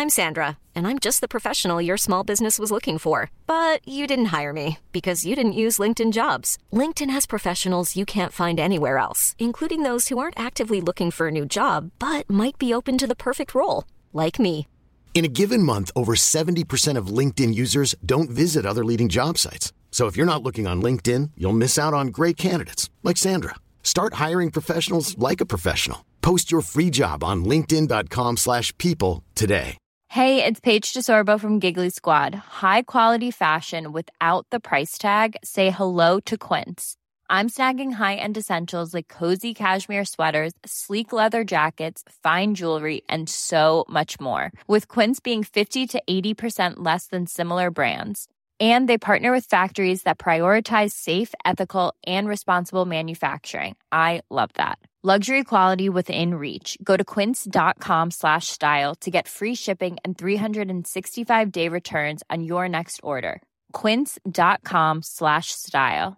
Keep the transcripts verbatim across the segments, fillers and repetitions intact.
I'm Sandra, and I'm just the professional your small business was looking for. But you didn't hire me because you didn't use LinkedIn Jobs. LinkedIn has professionals you can't find anywhere else, including those who aren't actively looking for a new job, but might be open to the perfect role, like me. In a given month, over seventy percent of LinkedIn users don't visit other leading job sites. So if you're not looking on LinkedIn, you'll miss out on great candidates like Sandra. Start hiring professionals like a professional. Post your free job on linkedin.com slash people today. Hey, it's Paige DeSorbo from Giggly Squad. High quality fashion without the price tag. Say hello to Quince. I'm snagging high-end essentials like cozy cashmere sweaters, sleek leather jackets, fine jewelry, and so much more. With Quince being fifty to eighty percent less than similar brands. And they partner with factories that prioritize safe, ethical, and responsible manufacturing. I love that. Luxury quality within reach. Go to quince.com slash style to get free shipping and three sixty-five day returns on your next order. Quince.com slash style.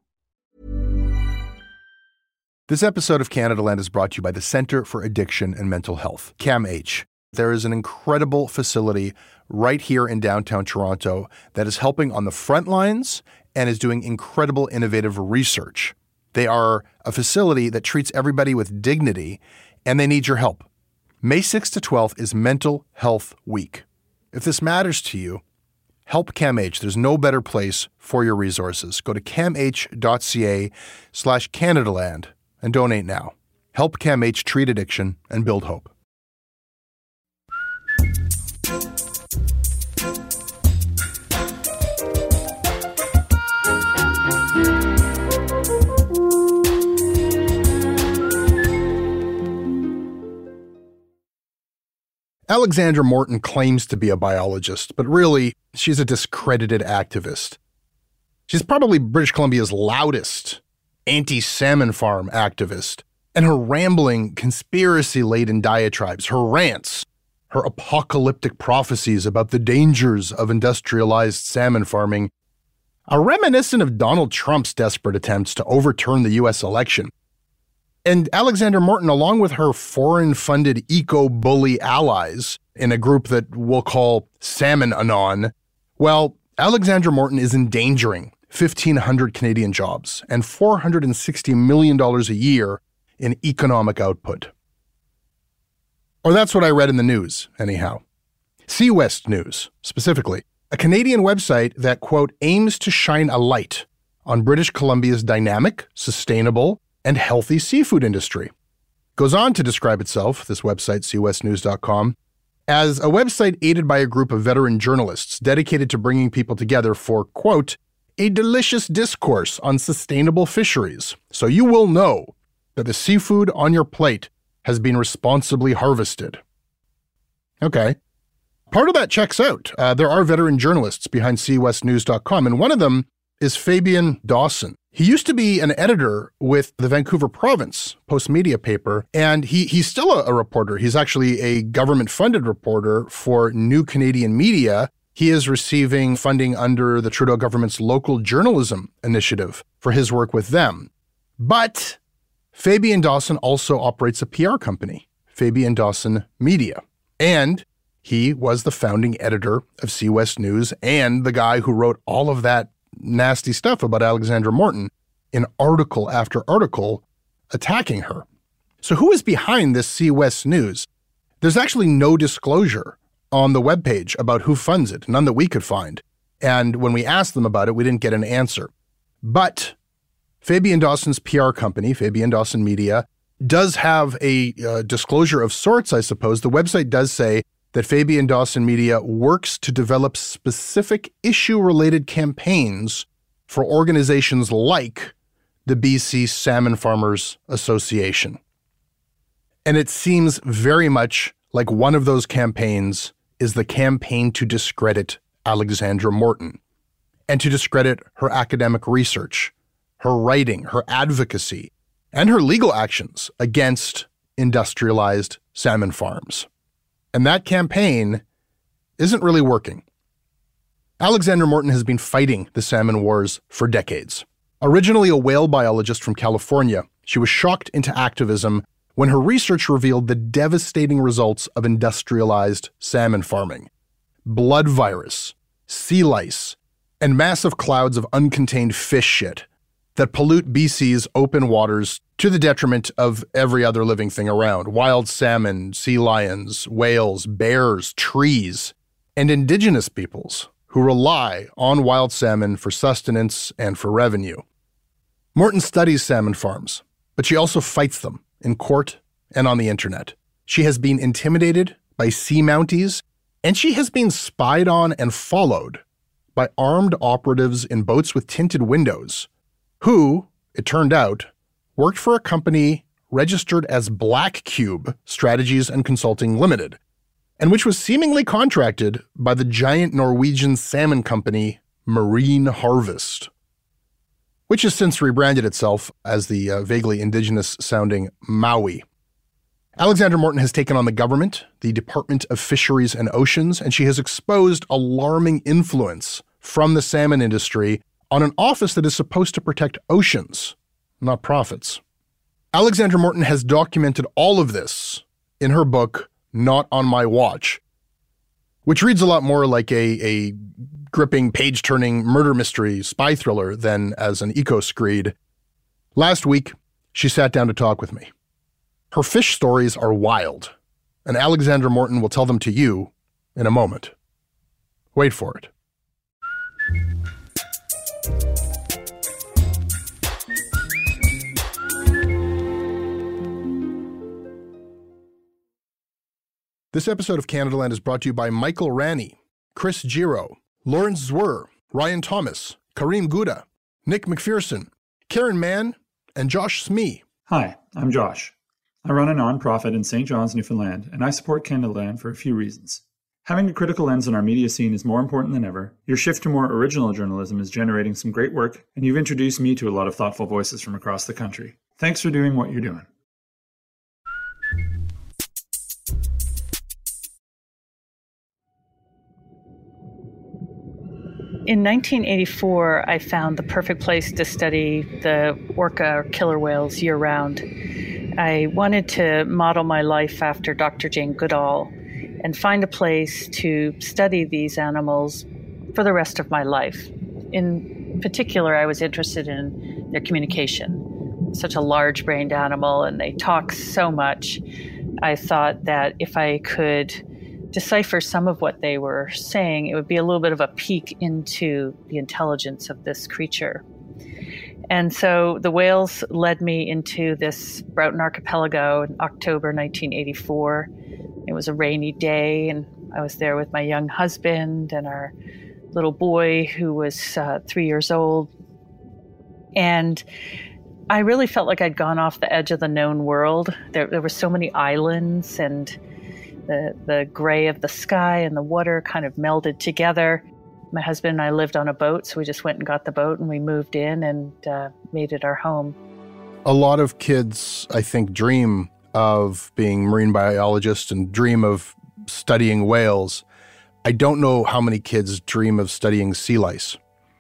This episode of Canada Land is brought to you by the Centre for Addiction and Mental Health, CAMH. There is an incredible facility right here in downtown Toronto that is helping on the front lines and is doing incredible innovative research. They are a facility that treats everybody with dignity, and they need your help. May sixth to twelfth is Mental Health Week. If this matters to you, help CAMH. There's no better place for your resources. Go to camh.ca slash Canadaland and donate now. Help CAMH treat addiction and build hope. Alexandra Morton claims to be a biologist, but really, she's a discredited activist. She's probably British Columbia's loudest anti-salmon farm activist, and her rambling, conspiracy-laden diatribes, her rants, her apocalyptic prophecies about the dangers of industrialized salmon farming are reminiscent of Donald Trump's desperate attempts to overturn the U S election. And Alexandra Morton, along with her foreign-funded eco-bully allies in a group that we'll call Salmon Anon, well, Alexandra Morton is endangering fifteen hundred Canadian jobs and four hundred sixty million dollars a year in economic output. Or that's what I read in the news, anyhow. SeaWest News, specifically, a Canadian website that, quote, aims to shine a light on British Columbia's dynamic, sustainable, and healthy seafood industry. Goes on to describe itself, this website, sea west news dot com, as a website aided by a group of veteran journalists dedicated to bringing people together for, quote, a delicious discourse on sustainable fisheries, so you will know that the seafood on your plate has been responsibly harvested. Okay. Part of that checks out. Uh, there are veteran journalists behind sea west news dot com, and one of them is Fabian Dawson. He used to be an editor with the Vancouver Province Post-Media paper, and he he's still a, a reporter. He's actually a government-funded reporter for New Canadian Media. He is receiving funding under the Trudeau government's local journalism initiative for his work with them. But Fabian Dawson also operates a P R company, Fabian Dawson Media. And he was the founding editor of SeaWest News and the guy who wrote all of that nasty stuff about Alexandra Morton in article after article attacking her. So who is behind this SeaWest News? There's actually no disclosure on the webpage about who funds it, none that we could find. And when we asked them about it, we didn't get an answer. But Fabian Dawson's P R company, Fabian Dawson Media, does have a uh, disclosure of sorts, I suppose. The website does say that Fabian Dawson Media works to develop specific issue-related campaigns for organizations like the B C Salmon Farmers Association. And it seems very much like one of those campaigns is the campaign to discredit Alexandra Morton and to discredit her academic research, her writing, her advocacy, and her legal actions against industrialized salmon farms. And that campaign isn't really working. Alexandra Morton has been fighting the salmon wars for decades. Originally a whale biologist from California, she was shocked into activism when her research revealed the devastating results of industrialized salmon farming. blood virus, sea lice, and massive clouds of uncontained fish shit that pollute B C's open waters to the detriment of every other living thing around. Wild salmon, sea lions, whales, bears, trees, and indigenous peoples who rely on wild salmon for sustenance and for revenue. Morton studies salmon farms, but she also fights them in court and on the internet. She has been intimidated by sea mounties, and she has been spied on and followed by armed operatives in boats with tinted windows, who, it turned out, worked for a company registered as Black Cube Strategies and Consulting Limited, and which was seemingly contracted by the giant Norwegian salmon company Marine Harvest, which has since rebranded itself as the uh, vaguely indigenous-sounding Maui. Alexandra Morton has taken on the government, the Department of Fisheries and Oceans, and she has exposed alarming influence from the salmon industry on an office that is supposed to protect oceans, not profits. Alexandra Morton has documented all of this in her book, Not on My Watch, which reads a lot more like a, a gripping, page-turning murder mystery spy thriller than as an eco-screed. Last week, she sat down to talk with me. Her fish stories are wild, and Alexandra Morton will tell them to you in a moment. Wait for it. This episode of Canadaland is brought to you by Michael Ranney, Chris Giro, Lawrence Zwir, Ryan Thomas, Kareem Gouda, Nick McPherson, Karen Mann, and Josh Smee. Hi, I'm Josh. I run a nonprofit in Saint John's, Newfoundland, and I support Canadaland for a few reasons. Having a critical lens on our media scene is more important than ever. Your shift to more original journalism is generating some great work, and you've introduced me to a lot of thoughtful voices from across the country. Thanks for doing what you're doing. In nineteen eighty-four, I found the perfect place to study the orca or killer whales year-round. I wanted to model my life after Doctor Jane Goodall and find a place to study these animals for the rest of my life. In particular, I was interested in their communication. Such a large-brained animal, and they talk so much. I thought that if I could decipher some of what they were saying, it would be a little bit of a peek into the intelligence of this creature. And so the whales led me into this Broughton Archipelago in October nineteen eighty-four. It was a rainy day, and I was there with my young husband and our little boy who was uh, three years old. And I really felt like I'd gone off the edge of the known world. There, there were so many islands, and The, the gray of the sky and the water kind of melded together. My husband and I lived on a boat, so we just went and got the boat and we moved in and uh, made it our home. A lot of kids, I think, dream of being marine biologists and dream of studying whales. I don't know how many kids dream of studying sea lice.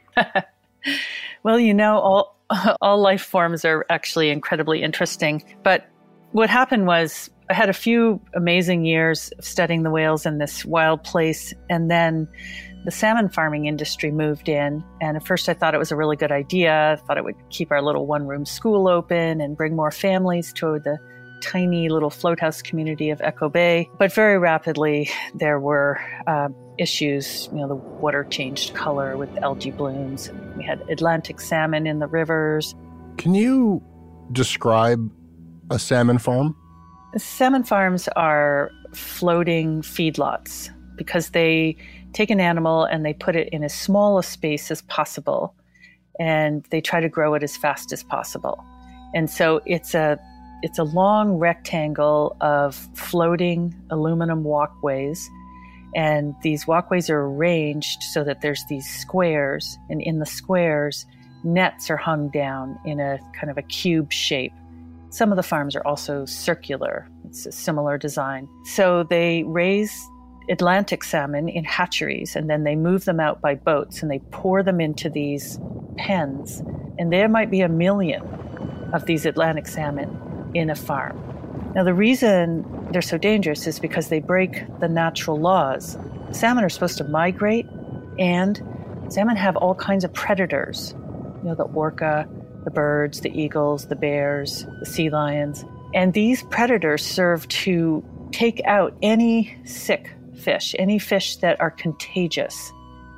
Well, you know, all, all life forms are actually incredibly interesting. But what happened was, I had a few amazing years of studying the whales in this wild place, and then the salmon farming industry moved in. And at first I thought it was a really good idea. I thought it would keep our little one-room school open and bring more families to the tiny little floathouse community of Echo Bay. But very rapidly there were uh, issues. You know, the water changed color with algae blooms. We had Atlantic salmon in the rivers. Can you describe a salmon farm? Salmon farms are floating feedlots because they take an animal and they put it in as small a space as possible, and they try to grow it as fast as possible. And so it's a it's a long rectangle of floating aluminum walkways, and these walkways are arranged so that there's these squares, and in the squares, nets are hung down in a kind of a cube shape. Some of the farms are also circular. It's a similar design. So they raise Atlantic salmon in hatcheries, and then they move them out by boats, and they pour them into these pens. And there might be a million of these Atlantic salmon in a farm. Now, the reason they're so dangerous is because they break the natural laws. Salmon are supposed to migrate, and salmon have all kinds of predators. You know, the orca, the birds, the eagles, the bears, the sea lions. And these predators serve to take out any sick fish, any fish that are contagious.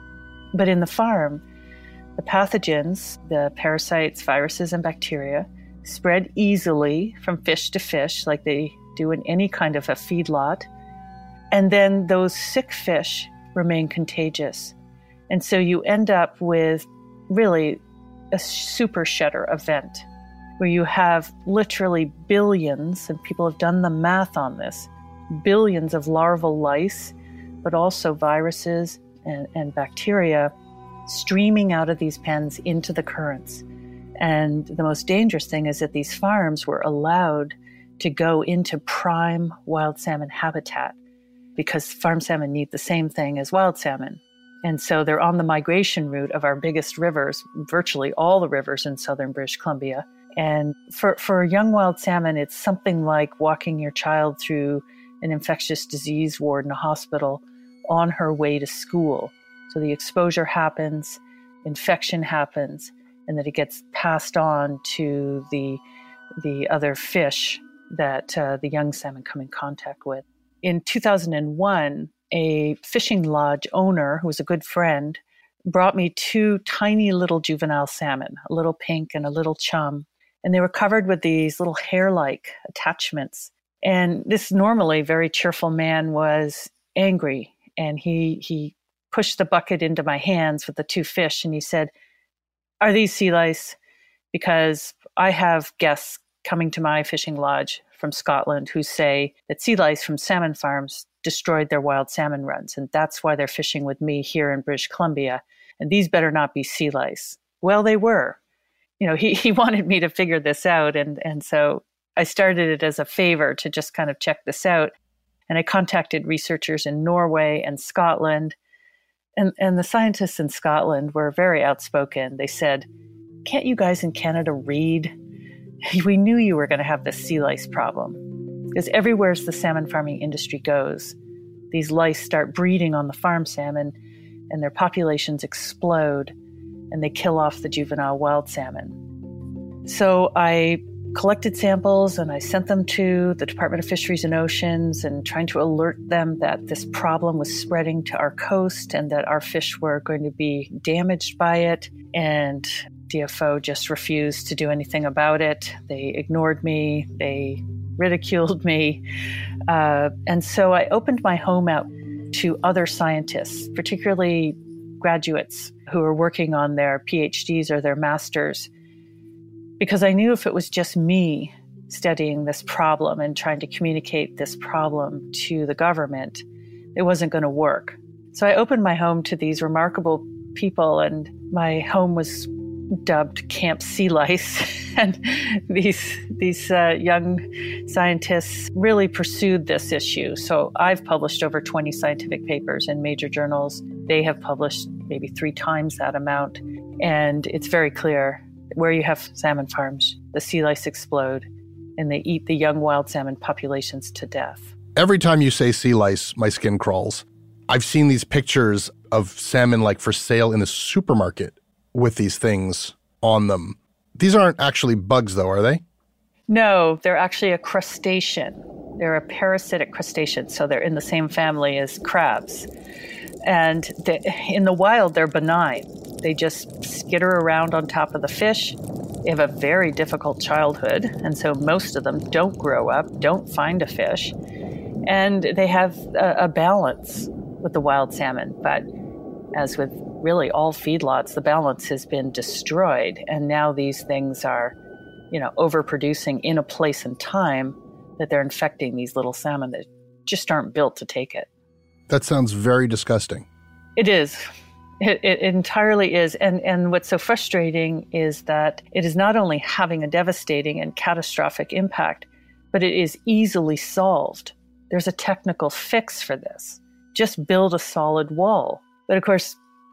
But in the farm, the pathogens, the parasites, viruses, and bacteria spread easily from fish to fish like they do in any kind of a feedlot. And then those sick fish remain contagious. And so you end up with really a super shedder event where you have literally billions, and people have done the math on this, billions of larval lice, but also viruses and, and bacteria streaming out of these pens into the currents. And the most dangerous thing is that these farms were allowed to go into prime wild salmon habitat because farm salmon need the same thing as wild salmon. And so they're on the migration route of our biggest rivers, virtually all the rivers in southern British Columbia. And for, for young wild salmon, it's something like walking your child through an infectious disease ward in a hospital on her way to school. So the exposure happens, infection happens, and that it gets passed on to the, the other fish that uh, the young salmon come in contact with. In two thousand one, a fishing lodge owner, who was a good friend, brought me two tiny little juvenile salmon, a little pink and a little chum. And they were covered with these little hair-like attachments. And this normally very cheerful man was angry. And he he pushed the bucket into my hands with the two fish. And he said, "Are these sea lice? Because I have guests coming to my fishing lodge from Scotland who say that sea lice from salmon farms destroyed their wild salmon runs. And that's why they're fishing with me here in British Columbia. And these better not be sea lice." Well, they were. You know, he, he wanted me to figure this out. And, and so I started it as a favor to just kind of check this out. And I contacted researchers in Norway and Scotland. And, and the scientists in Scotland were very outspoken. They said, "Can't you guys in Canada read? We knew you were going to have this sea lice problem." Because everywhere as the salmon farming industry goes, these lice start breeding on the farm salmon and their populations explode and they kill off the juvenile wild salmon. So I collected samples and I sent them to the Department of Fisheries and Oceans and trying to alert them that this problem was spreading to our coast and that our fish were going to be damaged by it. And D F O just refused to do anything about it. They ignored me. They ridiculed me. Uh, and so I opened my home out to other scientists, particularly graduates who are working on their PhDs or their masters, because I knew if it was just me studying this problem and trying to communicate this problem to the government, it wasn't going to work. So I opened my home to these remarkable people, and my home was dubbed Camp Sea Lice. And these these uh, young scientists really pursued this issue. So I've published over twenty scientific papers in major journals. They have published maybe three times that amount. And it's very clear, where you have salmon farms, the sea lice explode and they eat the young wild salmon populations to death. Every time you say sea lice, my skin crawls. I've seen these pictures of salmon like for sale in the supermarket with these things on them. These aren't actually bugs though, are they? No, they're actually a crustacean. They're a parasitic crustacean, so they're in the same family as crabs. And they, in the wild, they're benign. They just skitter around on top of the fish. They have a very difficult childhood, and so most of them don't grow up, don't find a fish. And they have a, a balance with the wild salmon. But as with really all feedlots, the balance has been destroyed. And now these things are, you know, overproducing in a place and time that they're infecting these little salmon that just aren't built to take it. That sounds very disgusting. It is. It, it entirely is. And, and what's so frustrating is that it is not only having a devastating and catastrophic impact, but it is easily solved. There's a technical fix for this. Just build a solid wall. But of course,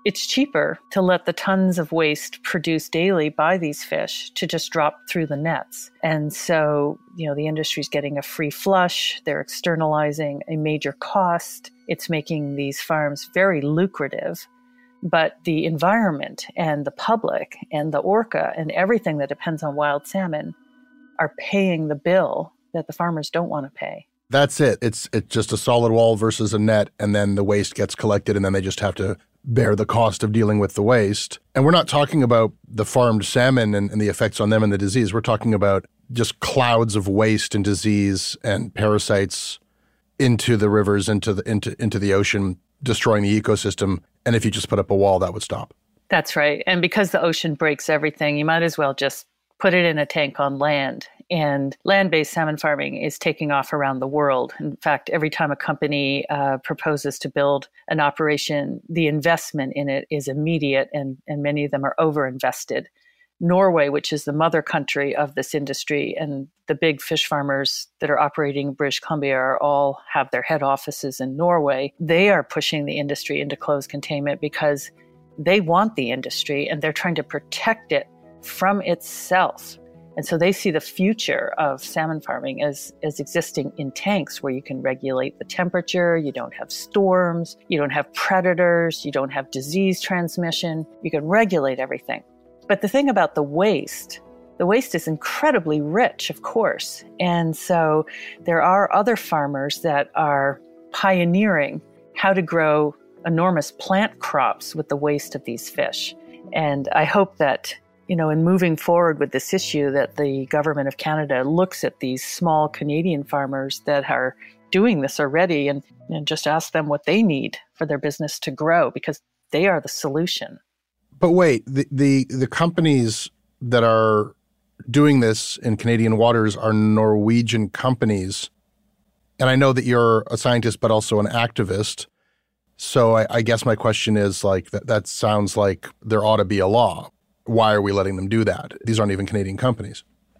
it's cheaper to let the tons of waste produced daily by these fish to just drop through the nets. And so, you know, the industry's getting a free flush. They're externalizing a major cost. It's making these farms very lucrative. But the environment and the public and the orca and everything that depends on wild salmon are paying the bill that the farmers don't want to pay. That's it. It's it's just a solid wall versus a net, and then the waste gets collected, and then they just have to bear the cost of dealing with the waste. And we're not talking about the farmed salmon and, and the effects on them and the disease. We're talking about just clouds of waste and disease and parasites into the rivers, into the into into the ocean, destroying the ecosystem. And if you just put up a wall, that would stop. That's right. And because the ocean breaks everything, you might as well just put it in a tank on land. And land-based salmon farming is taking off around the world. In fact, every time a company uh, proposes to build an operation, the investment in it is immediate, and, and many of them are over-invested. Norway, which is the mother country of this industry, and the big fish farmers that are operating in British Columbia are all have their head offices in Norway. They are pushing the industry into closed containment because they want the industry and they're trying to protect it from itself. And so they see the future of salmon farming as, as existing in tanks where you can regulate the temperature, you don't have storms, you don't have predators, you don't have disease transmission, you can regulate everything. But the thing about the waste, the waste is incredibly rich, of course. And so there are other farmers that are pioneering how to grow enormous plant crops with the waste of these fish. And I hope that, you know, in moving forward with this issue, that the government of Canada looks at these small Canadian farmers that are doing this already and, and just ask them what they need for their business to grow, because they are the solution. But wait, the, the, the companies that are doing this in Canadian waters are Norwegian companies. And I know that you're a scientist, but also an activist. So I, I guess my question is, like, that, that sounds like there ought to be a law. Why are we letting them do that? These aren't even Canadian companies.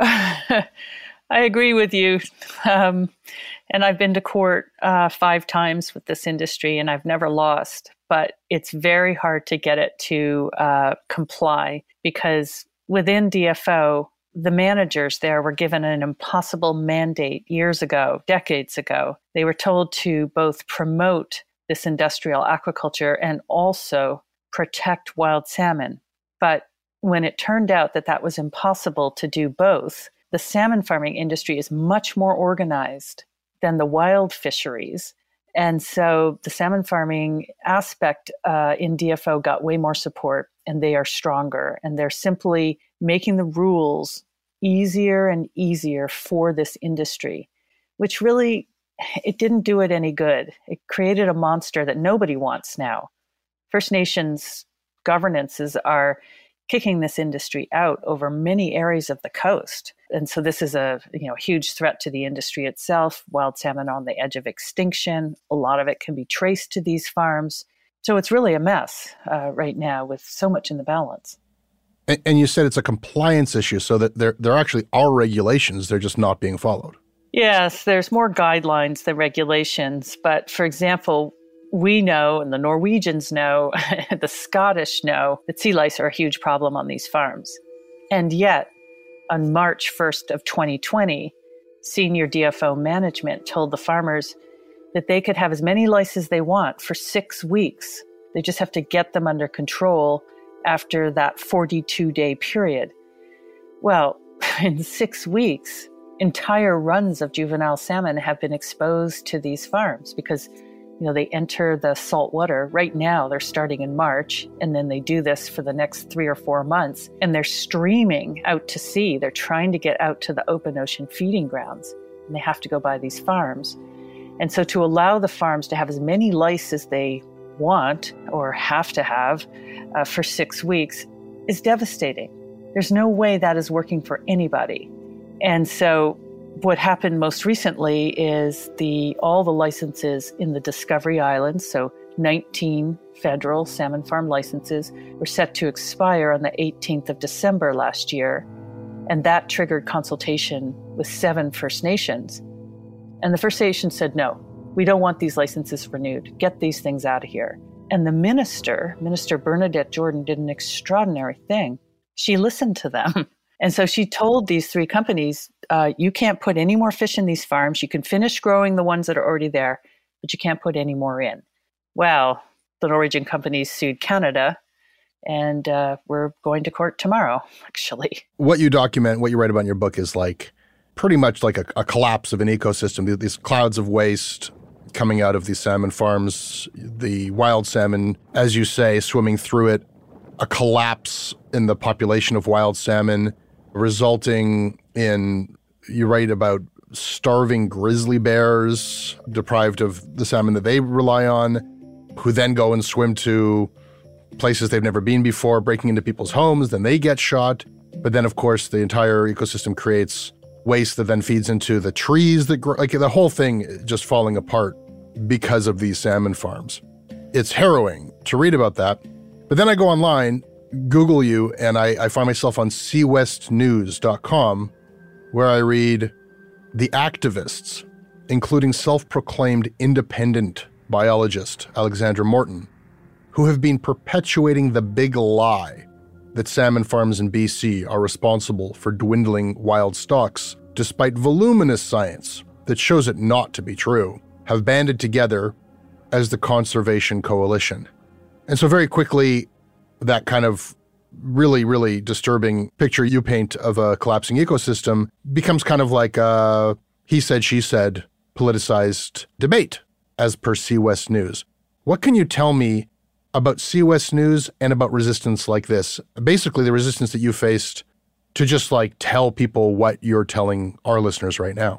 I agree with you. Um, and I've been to court uh, five times with this industry, and I've never lost. But it's very hard to get it to uh, comply, because within D F O, the managers there were given an impossible mandate years ago, decades ago. They were told to both promote this industrial aquaculture and also protect wild salmon. But when it turned out that that was impossible to do both, the salmon farming industry is much more organized than the wild fisheries. And so the salmon farming aspect uh, in D F O got way more support, and they are stronger. And they're simply making the rules easier and easier for this industry, which really, it didn't do it any good. It created a monster that nobody wants now. First Nations governances are kicking this industry out over many areas of the coast. And so this is a you know huge threat to the industry itself. Wild salmon on the edge of extinction. A lot of it can be traced to these farms. So it's really a mess uh, right now with so much in the balance. And, and you said it's a compliance issue, so that there, there actually are regulations. They're just not being followed. Yes, there's more guidelines than regulations. But for example, we know, and the Norwegians know, the Scottish know, that sea lice are a huge problem on these farms. And yet, on March first of twenty twenty, senior D F O management told the farmers that they could have as many lice as they want for six weeks. They just have to get them under control after that forty-two day period. Well, in six weeks, entire runs of juvenile salmon have been exposed to these farms because you know, they enter the salt water. Right now, they're starting in March, and then they do this for the next three or four months, and they're streaming out to sea. They're trying to get out to the open ocean feeding grounds, and they have to go by these farms. And so to allow the farms to have as many lice as they want or have to have uh, for six weeks is devastating. There's no way that is working for anybody. And so what happened most recently is the all the licenses in the Discovery Islands, so nineteen federal salmon farm licenses, were set to expire on the eighteenth of December last year. And that triggered consultation with seven First Nations. And the First Nations said, no, we don't want these licenses renewed. Get these things out of here. And the minister, Minister Bernadette Jordan, did an extraordinary thing. She listened to them. And so she told these three companies, uh, you can't put any more fish in these farms. You can finish growing the ones that are already there, but you can't put any more in. Well, the Norwegian companies sued Canada, and uh, we're going to court tomorrow, actually. What you document, what you write about in your book is like pretty much like a, a collapse of an ecosystem. These clouds of waste coming out of these salmon farms, the wild salmon, as you say, swimming through it, a collapse in the population of wild salmon, resulting in, you write about starving grizzly bears deprived of the salmon that they rely on, who then go and swim to places they've never been before, breaking into people's homes, then they get shot. But then, of course, the entire ecosystem creates waste that then feeds into the trees that grow, like the whole thing just falling apart because of these salmon farms. It's harrowing to read about that. But then I go online, Google you, and I, I find myself on sea west news dot com, where I read the activists, including self-proclaimed independent biologist Alexandra Morton, who have been perpetuating the big lie that salmon farms in B C are responsible for dwindling wild stocks, despite voluminous science that shows it not to be true, have banded together as the Conservation Coalition. And so very quickly, that kind of really, really disturbing picture you paint of a collapsing ecosystem becomes kind of like a he said, she said, politicized debate, as per Sea West News. What can you tell me about Sea West News and about resistance like this? Basically, the resistance that you faced to just like tell people what you're telling our listeners right now.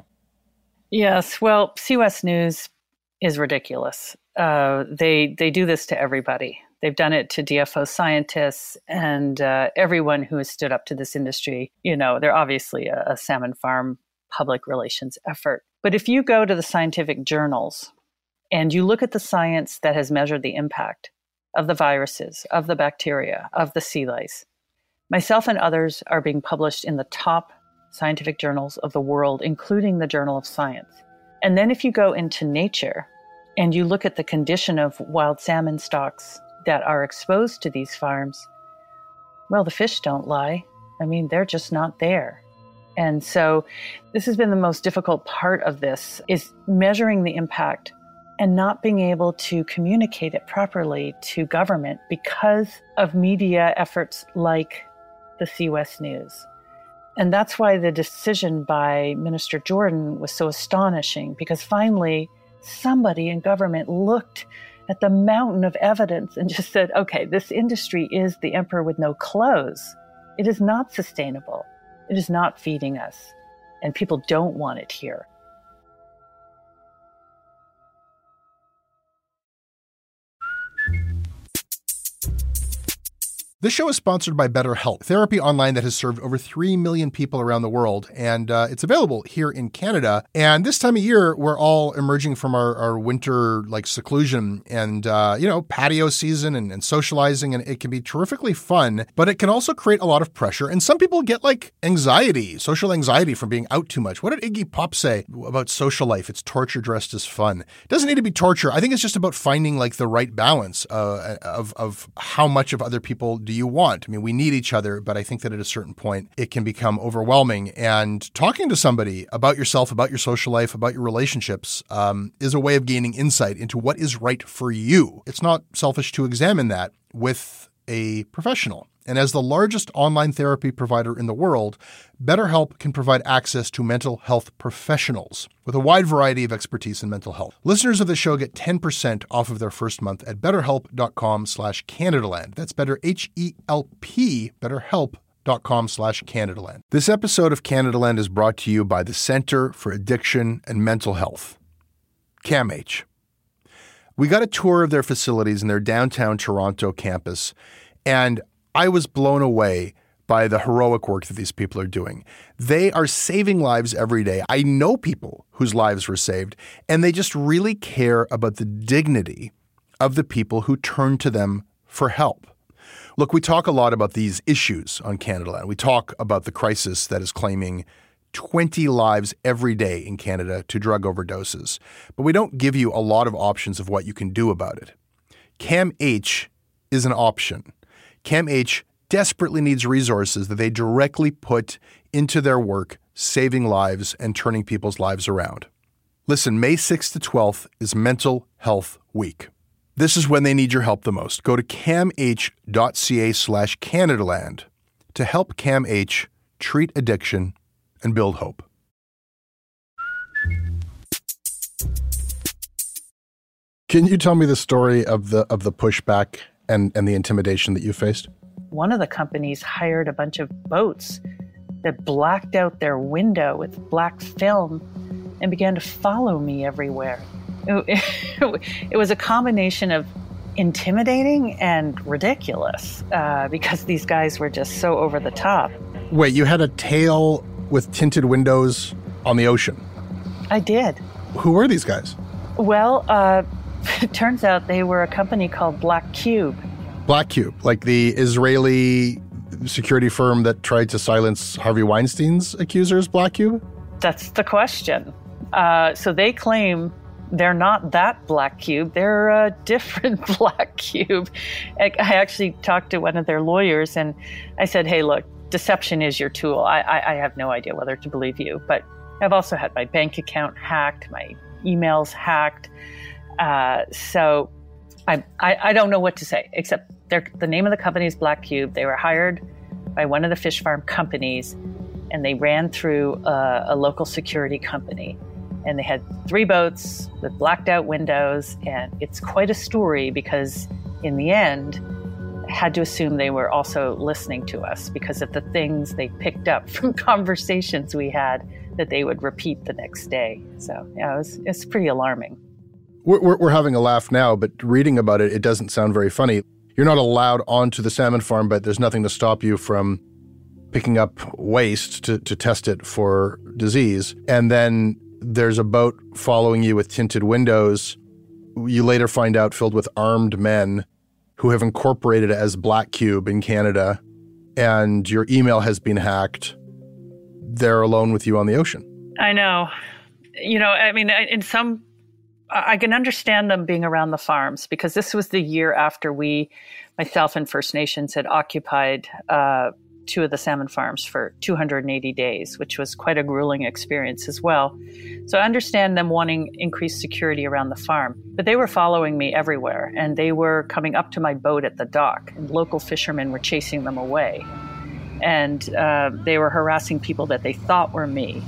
Yes, well, Sea West News is ridiculous. Uh, they they do this to everybody. They've done it to D F O scientists and uh, everyone who has stood up to this industry. You know, they're obviously a, a salmon farm public relations effort. But if you go to the scientific journals and you look at the science that has measured the impact of the viruses, of the bacteria, of the sea lice, myself and others are being published in the top scientific journals of the world, including the Journal of Science. And then if you go into Nature and you look at the condition of wild salmon stocks that are exposed to these farms, well, the fish don't lie. I mean, they're just not there. And so this has been the most difficult part of this, is measuring the impact and not being able to communicate it properly to government because of media efforts like the Sea West News. And that's why the decision by Minister Jordan was so astonishing, because finally somebody in government looked at the mountain of evidence and just said, okay, this industry is the emperor with no clothes. It is not sustainable. It is not feeding us, and people don't want it here. This show is sponsored by BetterHelp, therapy online that has served over three million people around the world, and uh, it's available here in Canada. And this time of year, we're all emerging from our, our winter like seclusion and, uh, you know, patio season and, and socializing, and it can be terrifically fun, but it can also create a lot of pressure. And some people get like anxiety, social anxiety from being out too much. What did Iggy Pop say about social life? It's torture dressed as fun. It doesn't need to be torture. I think it's just about finding like the right balance uh, of, of how much of other people do you want. I mean, we need each other, but I think that at a certain point, it can become overwhelming. And talking to somebody about yourself, about your social life, about your relationships um, is a way of gaining insight into what is right for you. It's not selfish to examine that with a professional. And as the largest online therapy provider in the world, BetterHelp can provide access to mental health professionals with a wide variety of expertise in mental health. Listeners of the show get ten percent off of their first month at betterhelp.com slash Canadaland. That's better, H E L P, betterhelp.com slash Canadaland. This episode of Canadaland is brought to you by the Center for Addiction and Mental Health, CAMH. We got a tour of their facilities in their downtown Toronto campus, and I was blown away by the heroic work that these people are doing. They are saving lives every day. I know people whose lives were saved, and they just really care about the dignity of the people who turn to them for help. Look, we talk a lot about these issues on Canadaland. We talk about the crisis that is claiming twenty lives every day in Canada to drug overdoses, but we don't give you a lot of options of what you can do about it. CAMH is an option. CAMH desperately needs resources that they directly put into their work, saving lives and turning people's lives around. Listen, May sixth to twelfth is Mental Health Week. This is when they need your help the most. Go to camh.ca slash Canadaland to help CAMH treat addiction and build hope. Can you tell me the story of the of the pushback and, and the intimidation that you faced? One of the companies hired a bunch of boats that blacked out their window with black film and began to follow me everywhere. It, it, it was a combination of intimidating and ridiculous uh, because these guys were just so over the top. Wait, you had a tail with tinted windows on the ocean? I did. Who were these guys? Well, uh, it turns out they were a company called Black Cube. Black Cube, like the Israeli security firm that tried to silence Harvey Weinstein's accusers, Black Cube? That's the question. Uh, so they claim they're not that Black Cube. They're a different Black Cube. I actually talked to one of their lawyers and I said, hey, look, deception is your tool. I, I, I have no idea whether to believe you, but I've also had my bank account hacked, my emails hacked. Uh, so I, I I don't know what to say, except the name of the company is Black Cube. They were hired by one of the fish farm companies, and they ran through a, a local security company. And they had three boats with blacked out windows, and it's quite a story because in the end, I had to assume they were also listening to us because of the things they picked up from conversations we had that they would repeat the next day. So yeah, it was, it's pretty alarming. We're, we're, we're having a laugh now, but reading about it, it doesn't sound very funny. You're not allowed onto the salmon farm, but there's nothing to stop you from picking up waste to, to test it for disease. And then there's a boat following you with tinted windows. You later find out filled with armed men who have incorporated as Black Cube in Canada, and your email has been hacked. They're alone with you on the ocean. I know. You know, I mean, in some, I can understand them being around the farms because this was the year after we, myself and First Nations, had occupied uh, two of the salmon farms for two hundred eighty days, which was quite a grueling experience as well. So I understand them wanting increased security around the farm, but they were following me everywhere and they were coming up to my boat at the dock and local fishermen were chasing them away. And uh, they were harassing people that they thought were me.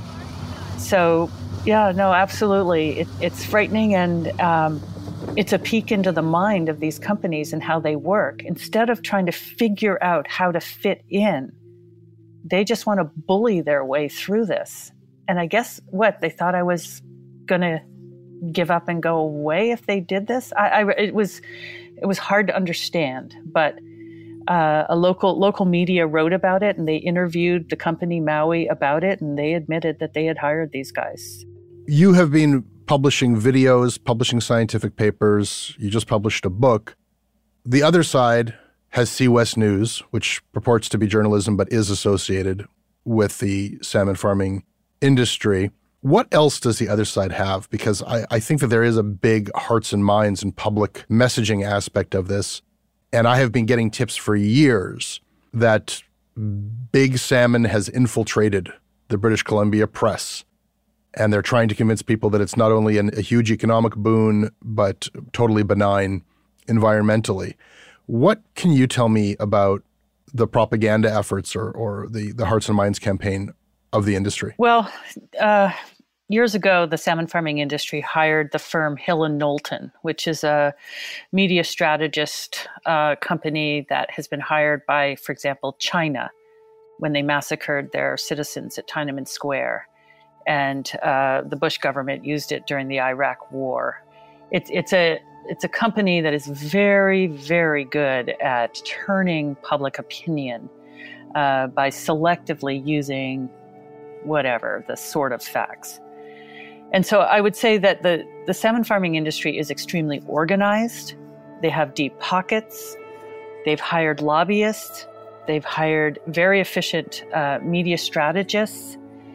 So yeah, no, absolutely. It, it's frightening and um, it's a peek into the mind of these companies and how they work. Instead of trying to figure out how to fit in, they just want to bully their way through this. And I guess, what, they thought I was going to give up and go away if they did this? I, I, it was it was hard to understand, but uh, a local local media wrote about it and they interviewed the company Maui about it and they admitted that they had hired these guys. You have been publishing videos, publishing scientific papers. You just published a book. The other side has CWest News, which purports to be journalism but is associated with the salmon farming industry. What else does the other side have? Because I, I think that there is a big hearts and minds and public messaging aspect of this. And I have been getting tips for years that Big Salmon has infiltrated the British Columbia press. And they're trying to convince people that it's not only an, a huge economic boon, but totally benign environmentally. What can you tell me about the propaganda efforts or, or the, the Hearts and Minds campaign of the industry? Well, uh, years ago, the salmon farming industry hired the firm Hill and Knowlton, which is a media strategist uh, company that has been hired by, for example, China when they massacred their citizens at Tiananmen Square. And uh, the Bush government used it during the Iraq War. It's it's a it's a company that is very, very good at turning public opinion uh, by selectively using whatever, the sort of facts. And so I would say that the, the salmon farming industry is extremely organized. They have deep pockets. They've hired lobbyists. They've hired very efficient uh, media strategists.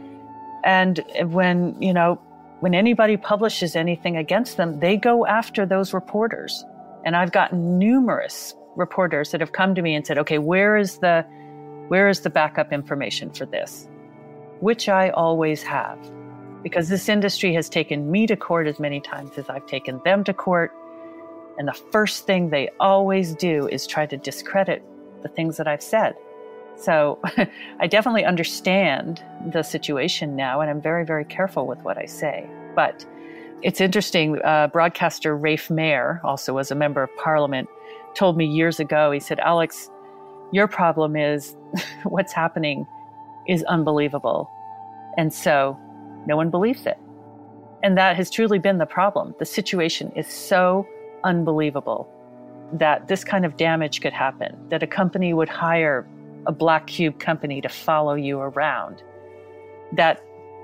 And when, you know, when anybody publishes anything against them, they go after those reporters. And I've gotten numerous reporters that have come to me and said, okay, where is the, where is the backup information for this? Which I always have, because this industry has taken me to court as many times as I've taken them to court. And the first thing they always do is try to discredit the things that I've said. So I definitely understand the situation now, and I'm very, very careful with what I say. But it's interesting, uh, broadcaster Rafe Mayer, also as a member of parliament, told me years ago, he said, Alex, your problem is what's happening is unbelievable. And so no one believes it. And that has truly been the problem. The situation is so unbelievable that this kind of damage could happen, that a company would hire a black cube company to follow you around, that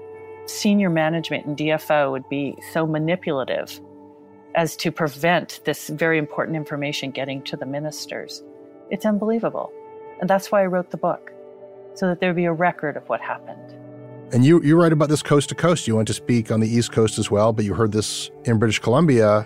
senior management in D F O would be so manipulative as to prevent this very important information getting to the ministers. It's unbelievable. And that's why I wrote the book, so that there'd be a record of what happened. And you, you write about this coast to coast. You went to speak on the East Coast as well, but you heard this in British Columbia.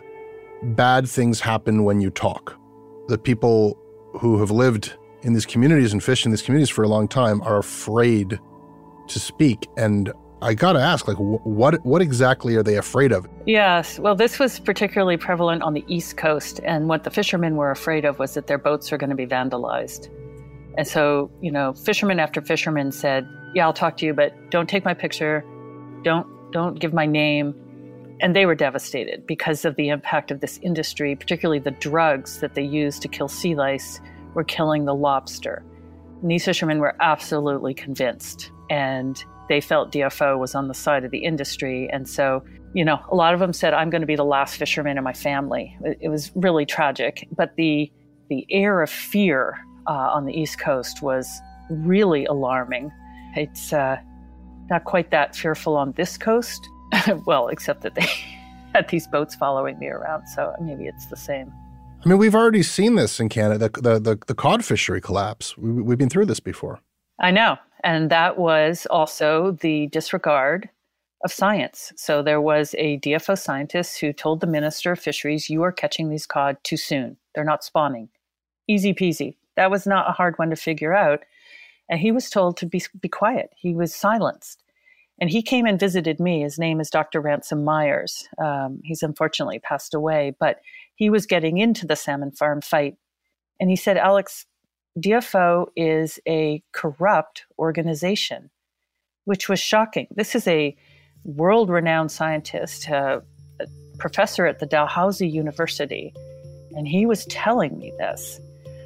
Bad things happen when you talk. The people who have lived in these communities and fished in these communities for a long time are afraid to speak. And I got to ask, like, what what exactly are they afraid of? Yes. Well, this was particularly prevalent on the East Coast. And what the fishermen were afraid of was that their boats are going to be vandalized. And so, you know, fisherman after fisherman said, yeah, I'll talk to you, but don't take my picture. Don't don't give my name. And they were devastated because of the impact of this industry, particularly the drugs that they use to kill sea lice were killing the lobster. And these fishermen were absolutely convinced, and they felt D F O was on the side of the industry. And so, you know, a lot of them said, I'm going to be the last fisherman in my family. It, it was really tragic. But the the air of fear uh, on the East Coast was really alarming. It's uh, not quite that fearful on this coast. Well, except that they had these boats following me around. So maybe it's the same. I mean, we've already seen this in Canada, the the, the, the cod fishery collapse. We, we've been through this before. I know. And that was also the disregard of science. So there was a D F O scientist who told the Minister of Fisheries, you are catching these cod too soon. They're not spawning. Easy peasy. That was not a hard one to figure out. And he was told to be, be quiet. He was silenced. And he came and visited me. His name is Doctor Ransom Myers. Um, he's unfortunately passed away, but he was getting into the salmon farm fight. And he said, Alex, D F O is a corrupt organization, which was shocking. This is a world-renowned scientist, uh, a professor at the Dalhousie University, and he was telling me this.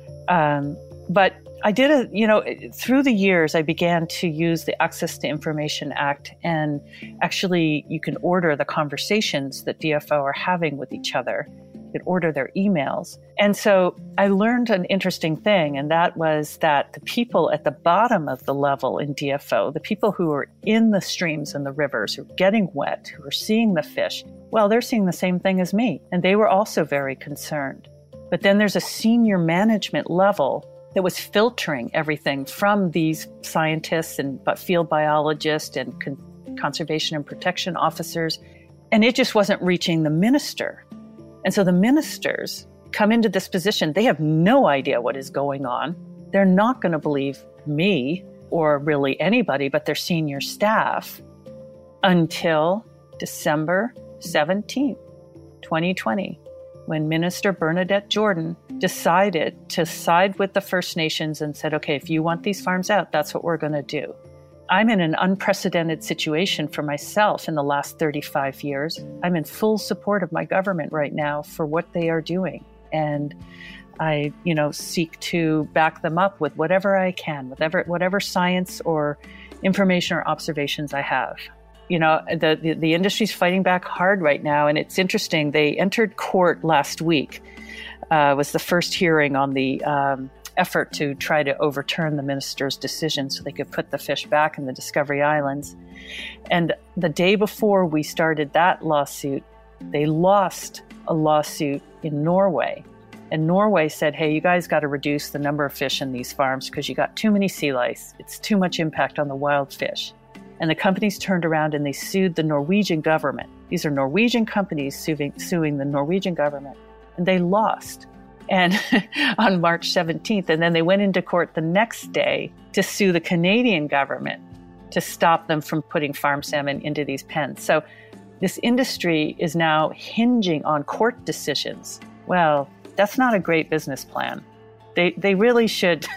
Um, but I did a, you know, through the years, I began to use the Access to Information Act, and actually you can order the conversations that D F O are having with each other. You can order their emails. And so I learned an interesting thing, and that was that the people at the bottom of the level in D F O, the people who are in the streams and the rivers, who are getting wet, who are seeing the fish, well, they're seeing the same thing as me. And they were also very concerned. But then there's a senior management level that was filtering everything from these scientists and but field biologists and con- conservation and protection officers. And it just wasn't reaching the minister. And so the ministers come into this position. They have no idea what is going on. They're not going to believe me or really anybody but their senior staff until December seventeenth, twenty twenty, when Minister Bernadette Jordan decided to side with the First Nations and said, okay, if you want these farms out, that's what we're going to do. I'm in an unprecedented situation for myself in the last thirty-five years. I'm in full support of my government right now for what they are doing. And I, you know, seek to back them up with whatever I can, whatever, whatever science or information or observations I have. You know, the, the, the industry's fighting back hard right now. And it's interesting. They entered court last week. Uh, was the first hearing on the um, effort to try to overturn the minister's decision so they could put the fish back in the Discovery Islands. And the day before we started that lawsuit, they lost a lawsuit in Norway. And Norway said, hey, you guys got to reduce the number of fish in these farms because you got too many sea lice. It's too much impact on the wild fish. And the companies turned around and they sued the Norwegian government. These are Norwegian companies suing, suing the Norwegian government. and they lost. And on March seventeenth, and then they went into court the next day to sue the Canadian government to stop them from putting farm salmon into these pens. So this industry is now hinging on court decisions. Well, that's not a great business plan. They they really should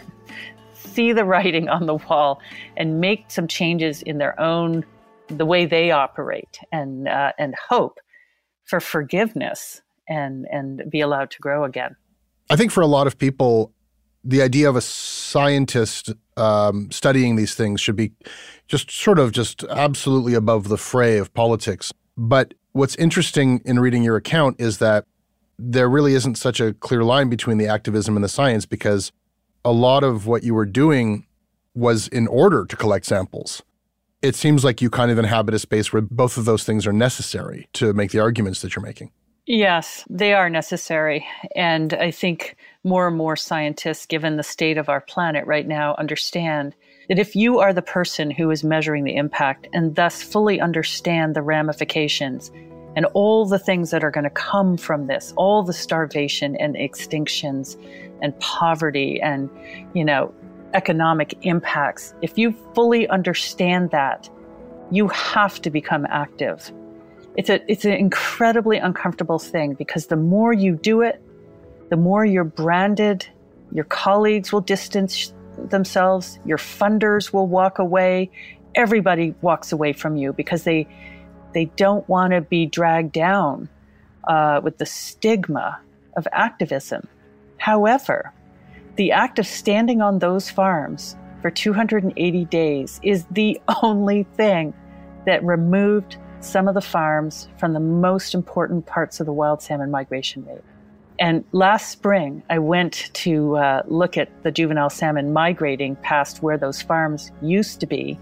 see the writing on the wall and make some changes in their own, the way they operate, and uh, and hope for forgiveness and and be allowed to grow again. I think for a lot of people, the idea of a scientist um, studying these things should be just sort of just absolutely above the fray of politics. But what's interesting in reading your account is that there really isn't such a clear line between the activism and the science, because a lot of what you were doing was in order to collect samples. It seems like you kind of inhabit a space where both of those things are necessary to make the arguments that you're making. Yes, they are necessary. And I think more and more scientists, given the state of our planet right now, understand that if you are the person who is measuring the impact and thus fully understand the ramifications and all the things that are going to come from this, all the starvation and extinctions and poverty and, you know, economic impacts, if you fully understand that, you have to become active. It's a it's an incredibly uncomfortable thing, because the more you do it, the more you're branded, your colleagues will distance themselves, your funders will walk away, everybody walks away from you because they they don't want to be dragged down uh, with the stigma of activism. However, the act of standing on those farms for two hundred eighty days is the only thing that removed some of the farms from the most important parts of the wild salmon migration rate. And last spring, I went to uh, look at the juvenile salmon migrating past where those farms used to be.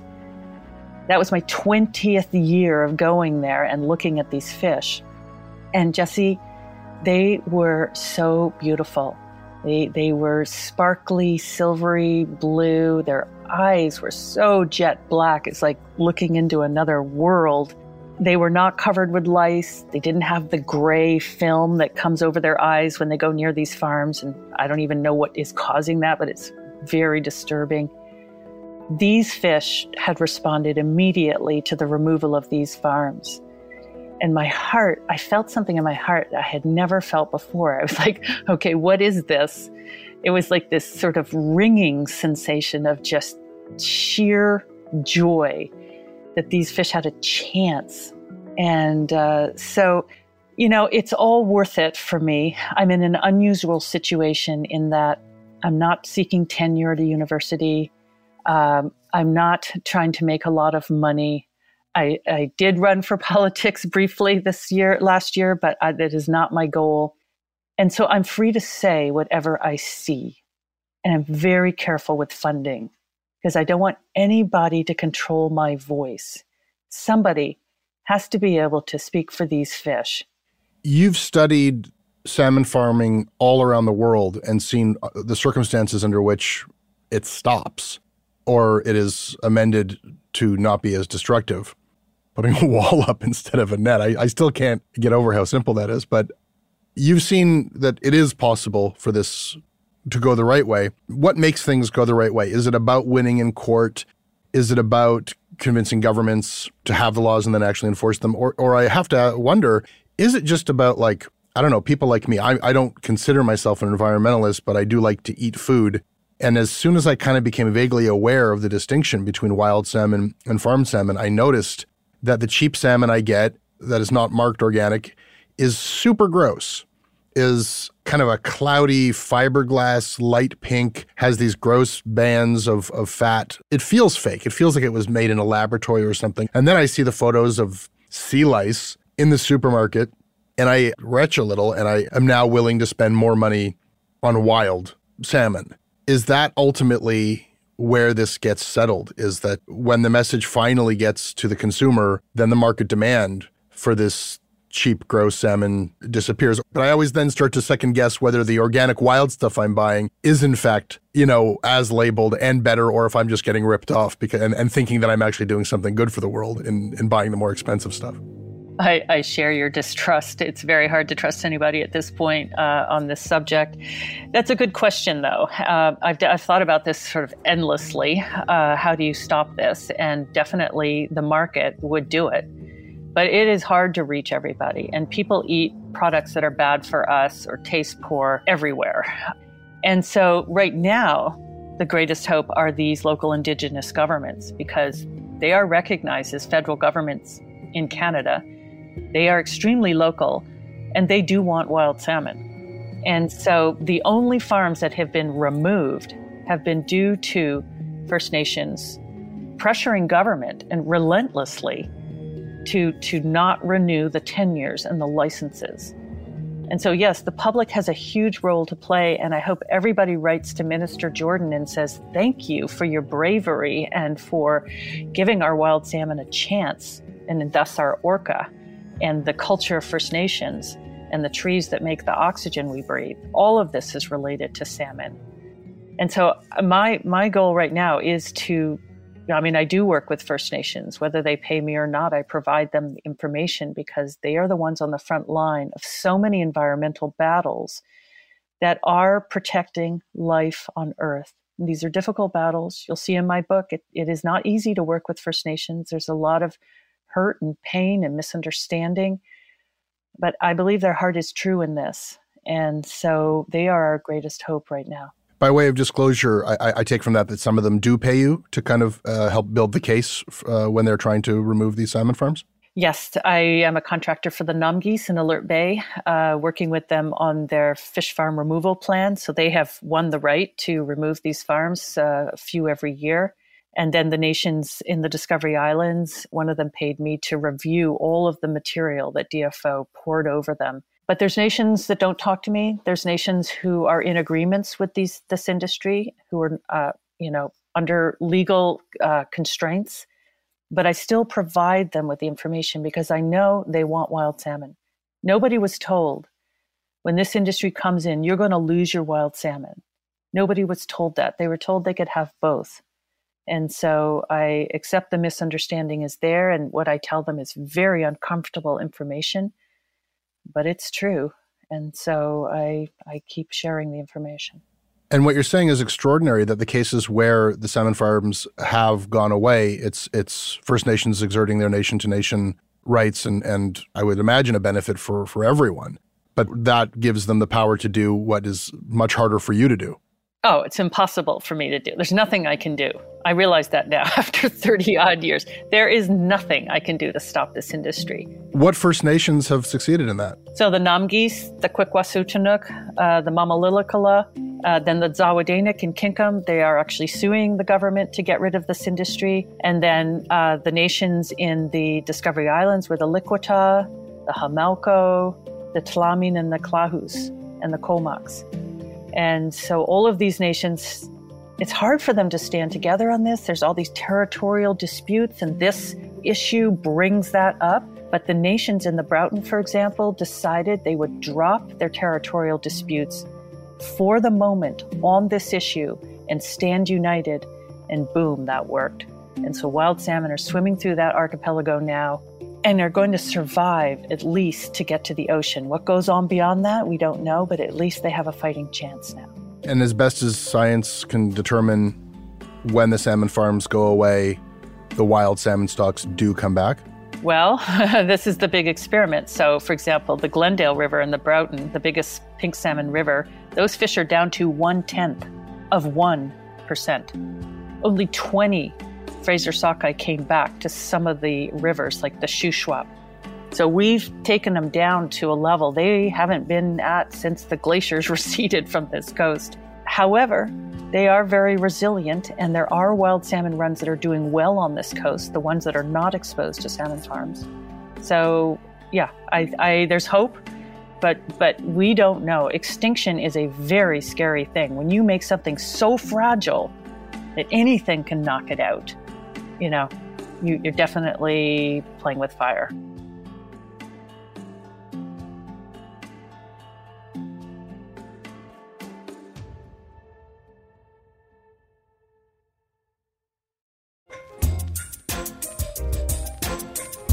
That was my twentieth year of going there and looking at these fish. And Jesse, they were so beautiful. They, they were sparkly, silvery blue. Their eyes were so jet black. It's like looking into another world. They were not covered with lice. They didn't have the gray film that comes over their eyes when they go near these farms. And I don't even know what is causing that, but it's very disturbing. These fish had responded immediately to the removal of these farms. And my heart, I felt something in my heart that I had never felt before. I was like, okay, what is this? It was like this sort of ringing sensation of just sheer joy that these fish had a chance. And uh, so, you know, it's all worth it for me. I'm in an unusual situation in that I'm not seeking tenure at a university. Um, I'm not trying to make a lot of money. I, I did run for politics briefly this year, last year, but I, that is not my goal. And so I'm free to say whatever I see. And I'm very careful with funding, because I don't want anybody to control my voice. Somebody has to be able to speak for these fish. You've studied salmon farming all around the world and seen the circumstances under which it stops, or it is amended to not be as destructive. Putting a wall up instead of a net. I, I still can't get over how simple that is, but you've seen that it is possible for this to go the right way. What makes things go the right way? Is it about winning in court? Is it about convincing governments to have the laws and then actually enforce them? Or, or I have to wonder, is it just about, like, I don't know, people like me? I, I don't consider myself an environmentalist, but I do like to eat food. And as soon as I kind of became vaguely aware of the distinction between wild salmon and farm salmon, I noticed that the cheap salmon I get that is not marked organic is super gross, is kind of a cloudy fiberglass, light pink, has these gross bands of, of fat. It feels fake. It feels like it was made in a laboratory or something. And then I see the photos of sea lice in the supermarket, and I retch a little, and I am now willing to spend more money on wild salmon. Is that ultimately where this gets settled, is that when the message finally gets to the consumer, then the market demand for this cheap, gross salmon disappears. But I always then start to second guess whether the organic wild stuff I'm buying is in fact, you know, as labeled and better, or if I'm just getting ripped off because and, and thinking that I'm actually doing something good for the world in, in buying the more expensive stuff. I, I share your distrust. It's very hard to trust anybody at this point uh, on this subject. That's a good question, though. Uh, I've, I've thought about this sort of endlessly. Uh, how do you stop this? And definitely the market would do it. But it is hard to reach everybody. And people eat products that are bad for us or taste poor everywhere. And so right now, the greatest hope are these local Indigenous governments, because they are recognized as federal governments in Canada. They are extremely local, and they do want wild salmon. And so the only farms that have been removed have been due to First Nations pressuring government and relentlessly to, to not renew the tenures and the licenses. And so, yes, the public has a huge role to play, and I hope everybody writes to Minister Jordan and says, thank you for your bravery and for giving our wild salmon a chance, and thus our orca, and the culture of First Nations, and the trees that make the oxygen we breathe. All of this is related to salmon. And so my my goal right now is to, I mean, I do work with First Nations. Whether they pay me or not, I provide them the information because they are the ones on the front line of so many environmental battles that are protecting life on Earth. And these are difficult battles. You'll see in my book, it, it is not easy to work with First Nations. There's a lot of hurt and pain and misunderstanding. But I believe their heart is true in this. And so they are our greatest hope right now. By way of disclosure, I, I take from that that some of them do pay you to kind of uh, help build the case uh, when they're trying to remove these salmon farms? Yes, I am a contractor for the Namgis in Alert Bay, uh, working with them on their fish farm removal plan. So they have won the right to remove these farms, uh, a few every year. And then the nations in the Discovery Islands, one of them paid me to review all of the material that D F O poured over them. But there's nations that don't talk to me. There's nations who are in agreements with these this industry, who are, uh, you know, under legal uh, constraints. But I still provide them with the information because I know they want wild salmon. Nobody was told when this industry comes in, you're going to lose your wild salmon. Nobody was told that. They were told they could have both. And so I accept the misunderstanding is there, and what I tell them is very uncomfortable information, but it's true. And so I I keep sharing the information. And what you're saying is extraordinary, that the cases where the salmon farms have gone away, it's it's First Nations exerting their nation-to-nation rights and, and I would imagine a benefit for, for everyone. But that gives them the power to do what is much harder for you to do. Oh, it's impossible for me to do. There's nothing I can do. I realize that now after thirty odd years. There is nothing I can do to stop this industry. What First Nations have succeeded in that? So the Namgis, the Kwikwasutchunuk, uh, the Mamalilakala, uh, then the Zawadenik and Kinkum, they are actually suing the government to get rid of this industry. And then uh, the nations in the Discovery Islands were the Likwata, the Hamalko, the Tlamin and the Klahus, and the Komaks. And so all of these nations, it's hard for them to stand together on this. There's all these territorial disputes, and this issue brings that up. But the nations in the Broughton, for example, decided they would drop their territorial disputes for the moment on this issue and stand united, and boom, that worked. And so wild salmon are swimming through that archipelago now, and are going to survive at least to get to the ocean. What goes on beyond that, we don't know, but at least they have a fighting chance now. And as best as science can determine, when the salmon farms go away, the wild salmon stocks do come back? Well, this is the big experiment. So, for example, the Glendale River and the Broughton, the biggest pink salmon river, those fish are down to one-tenth of one percent. Only twenty Fraser sockeye came back to some of the rivers like the Shuswap. So we've taken them down to a level they haven't been at since the glaciers receded from this coast. However, they are very resilient, and there are wild salmon runs that are doing well on this coast, the ones that are not exposed to salmon farms. So yeah, I, I, there's hope, but but we don't know. Extinction is a very scary thing. When you make something so fragile that anything can knock it out, you know, you, you're definitely playing with fire.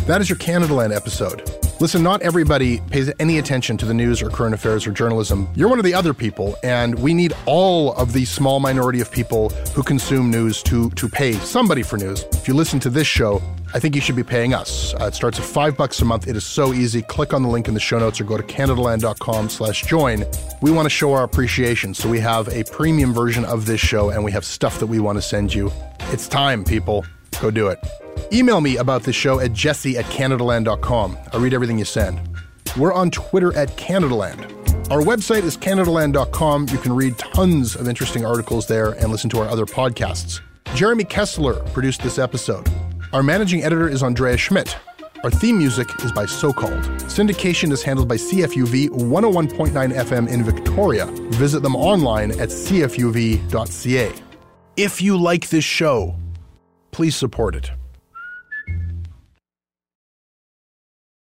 That is your Canadaland episode. Listen, not everybody pays any attention to the news or current affairs or journalism. You're one of the other people, and we need all of the small minority of people who consume news to, to pay somebody for news. If you listen to this show, I think you should be paying us. Uh, it starts at five bucks a month. It is so easy. Click on the link in the show notes or go to canadaland.com slash join. We want to show our appreciation, so we have a premium version of this show, and we have stuff that we want to send you. It's time, people. Go do it. Email me about this show at jesse at canadaland dot com. I read everything you send. We're on Twitter at Canadaland. Our website is canadaland dot com. You can read tons of interesting articles there and listen to our other podcasts. Jeremy Kessler produced this episode. Our managing editor is Andrea Schmidt. Our theme music is by So Called. Syndication is handled by C F U V one oh one point nine F M in Victoria. Visit them online at c f u v dot c a. If you like this show, please support it.